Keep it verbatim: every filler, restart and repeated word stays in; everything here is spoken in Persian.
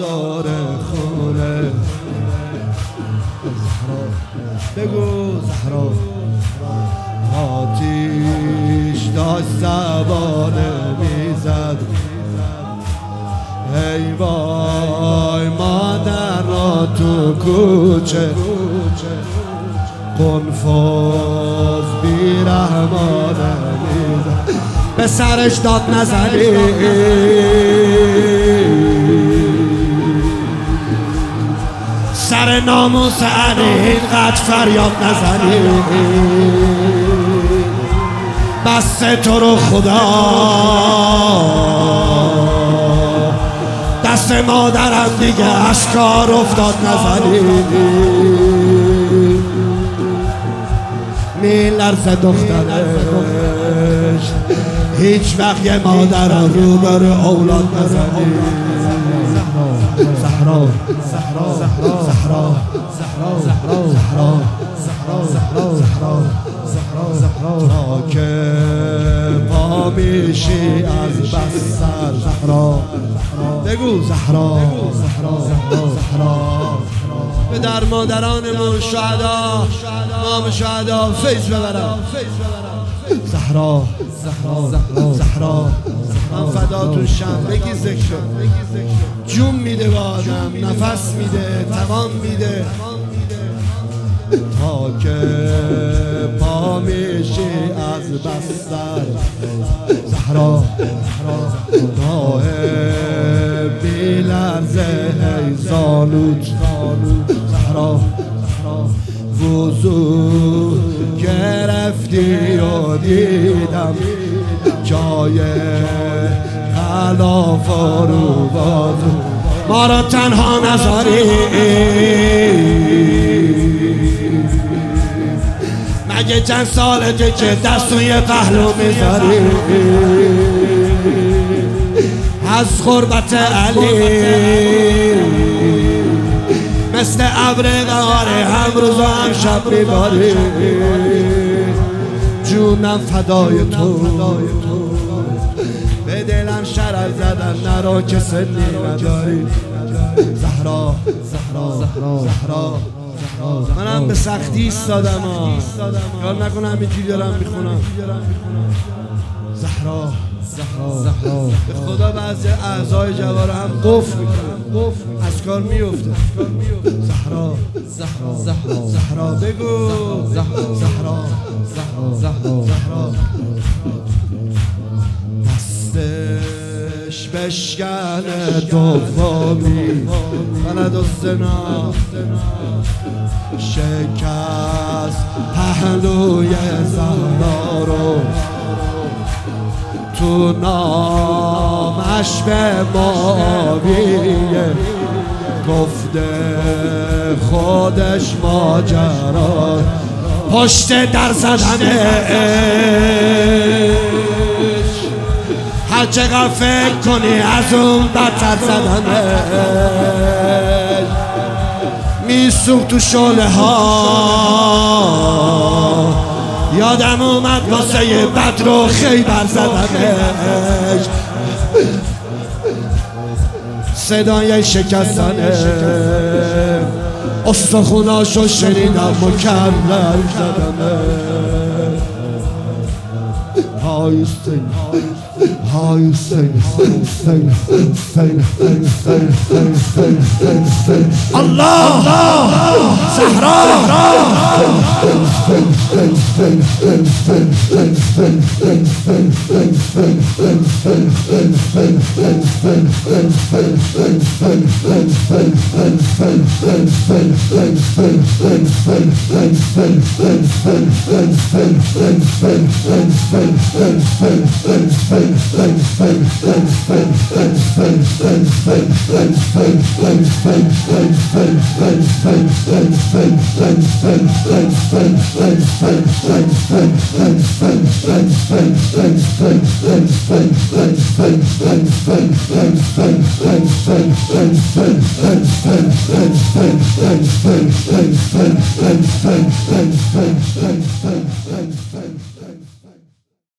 داره خونه. بگو زهرا آتیش داشت زبانه میزد، ای وای مادر را تو کوچه قنفذ بیرحمانه میزد. به سرش داد نزنی، سر ناموس علی اینقدر فریاد نزنی. بس تو رو خدا دست مادرم دیگه از کار افتاد نزنی. میلرزه دخترش، هیچ وقت یه مادر رو بر اولاد نزنی. زهرا زهرا زهرا زهرا زهرا زهرا زهرا زهرا تا که پا میشی از بستر. زهرا بگو زهرا زهرا به در مادرانمون شهدا نام شهدا فیض ببرم. زهرا زهرا زهرا من فداتون شم. بگی ذکر جون میده به آدم، نفس میده، توان میده. تا که پا میشی از بستر. زهرا راه بیلرزه ای زالوت. زهرا وضو گرفتی و دیدم جای خلاف رو بازو. ما را تنها نذاری، مگه چند سالته که دستوی پهلو میذاری؟ از غربت علی مثل ابر قاره هم روز و هم شب میباری. جونم فدای تو، به دلم شرر زدن نرو که سنی نداری. زهرا زهرا زهرا منم به سختی ایستادم ها، یاد نکنم همینجوری دارم میخونم. زهرا زهرا به خدا بعضی اعضای جواره هم قفل میکنم، از کار میفته. زهرا زهرا زهرا بگو زهرا زهرا زهرا دستش بشکنه دومی ولد الزنا، شکست پهلوی زهرا رو تو نامش به معاویه گفته خودش ماجرا پشت در زدنش. هر چقدر فکر کنی از اون بدتر زدنش. میسوخت تو شعله ها، یادم اومد واسه بدر و خیبر زدنش. صدای شکستنه استخوناشو شنیدم مکرر زدنش. های حسین های حسین حسین حسین حسین الله زهرا Fun, fun, fun, fun, fun, fun, fun, fun, fun.